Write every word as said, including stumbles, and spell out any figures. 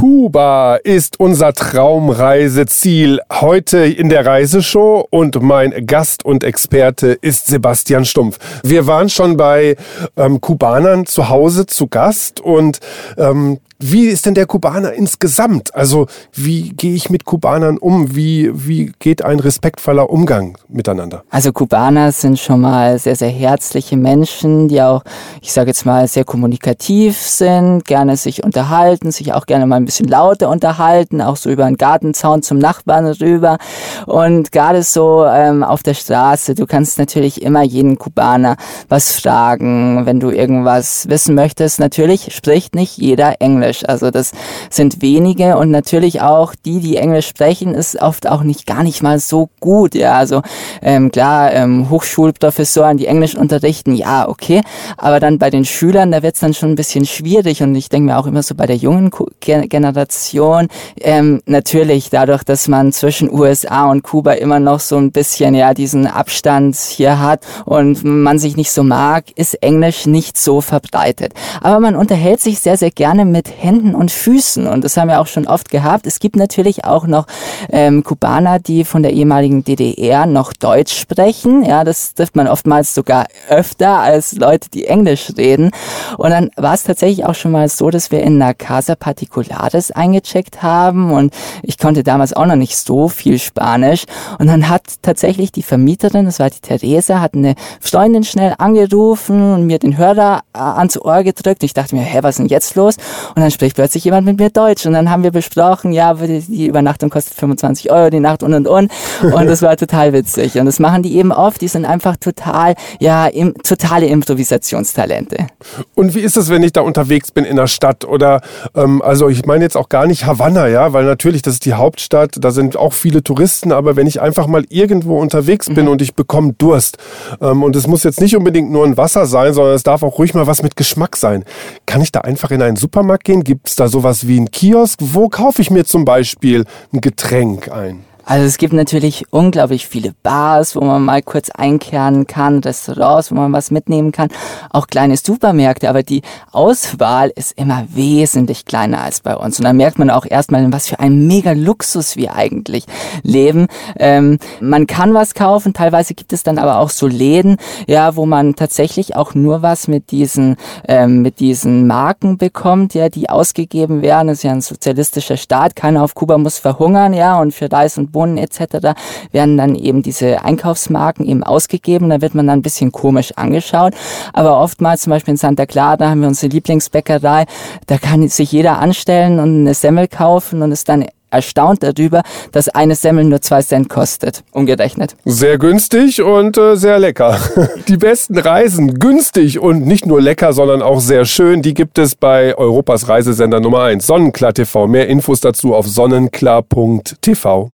Kuba ist unser Traumreiseziel heute in der Reiseshow und mein Gast und Experte ist Sebastian Stumpf. Wir waren schon bei ähm, Kubanern zu Hause zu Gast und ähm, wie ist denn der Kubaner insgesamt? Also wie gehe ich mit Kubanern um? Wie, wie geht ein respektvoller Umgang miteinander? Also Kubaner sind schon mal sehr, sehr herzliche Menschen, die auch, ich sage jetzt mal, sehr kommunikativ sind, gerne sich unterhalten, sich auch gerne mal ein bisschen lauter unterhalten, auch so über einen Gartenzaun zum Nachbarn rüber. Und gerade so ähm, auf der Straße, du kannst natürlich immer jeden Kubaner was fragen, wenn du irgendwas wissen möchtest. Natürlich spricht nicht jeder Englisch. Also das sind wenige und natürlich auch die, die Englisch sprechen, ist oft auch nicht gar nicht mal so gut. Ja, also ähm, klar, ähm, Hochschulprofessoren, die Englisch unterrichten, ja, okay, aber dann bei den Schülern, da wird es dann schon ein bisschen schwierig und ich denke mir auch immer so bei der jungen Generation, ähm, natürlich dadurch, dass man zwischen U S A und Kuba immer noch so ein bisschen ja diesen Abstand hier hat und man sich nicht so mag, ist Englisch nicht so verbreitet. Aber man unterhält sich sehr, sehr gerne mit Händen und Füßen und das haben wir auch schon oft gehabt. Es gibt natürlich auch noch ähm, Kubaner, die von der ehemaligen D D R noch Deutsch sprechen. Ja, das trifft man oftmals sogar öfter als Leute, die Englisch reden. Und dann war es tatsächlich auch schon mal so, dass wir in einer Casa Particulares eingecheckt haben und ich konnte damals auch noch nicht so viel Spanisch und dann hat tatsächlich die Vermieterin, das war die Theresa, hat eine Freundin schnell angerufen und mir den Hörer äh, ans Ohr gedrückt. Ich dachte mir, hä, was ist denn jetzt los? Und dann spricht plötzlich jemand mit mir Deutsch und dann haben wir besprochen, ja, die Übernachtung kostet fünfundzwanzig Euro die Nacht und und und und das war total witzig und das machen die eben oft, die sind einfach total, ja, im, totale Improvisationstalente. Und wie ist es, wenn ich da unterwegs bin in der Stadt oder, ähm, also ich meine jetzt auch gar nicht Havanna, ja, weil natürlich, das ist die Hauptstadt, da sind auch viele Touristen, aber wenn ich einfach mal irgendwo unterwegs bin mhm. und ich bekomme Durst ähm, und es muss jetzt nicht unbedingt nur ein Wasser sein, sondern es darf auch ruhig mal was mit Geschmack sein, kann ich da einfach in einen Supermarkt gehen? Gibt es da sowas wie einen Kiosk? Wo kaufe ich mir zum Beispiel ein Getränk ein? Also es gibt natürlich unglaublich viele Bars, wo man mal kurz einkehren kann, Restaurants, wo man was mitnehmen kann, auch kleine Supermärkte, aber die Auswahl ist immer wesentlich kleiner als bei uns. Und da merkt man auch erstmal, in was für einem mega Luxus wir eigentlich leben. Ähm, man kann was kaufen, teilweise gibt es dann aber auch so Läden, ja, wo man tatsächlich auch nur was mit diesen, ähm, mit diesen Marken bekommt, ja, die ausgegeben werden. Das ist ja ein sozialistischer Staat, keiner auf Kuba muss verhungern, ja, und für Reis und Bohnen et cetera werden dann eben diese Einkaufsmarken eben ausgegeben. Da wird man dann ein bisschen komisch angeschaut. Aber oftmals, zum Beispiel in Santa Clara, da haben wir unsere Lieblingsbäckerei. Da kann sich jeder anstellen und eine Semmel kaufen und ist dann erstaunt darüber, dass eine Semmel nur zwei Cent kostet, umgerechnet. Sehr günstig und äh, sehr lecker. Die besten Reisen, günstig und nicht nur lecker, sondern auch sehr schön, die gibt es bei Europas Reisesender Nummer eins, Sonnenklar T V. Mehr Infos dazu auf sonnenklar punkt t v.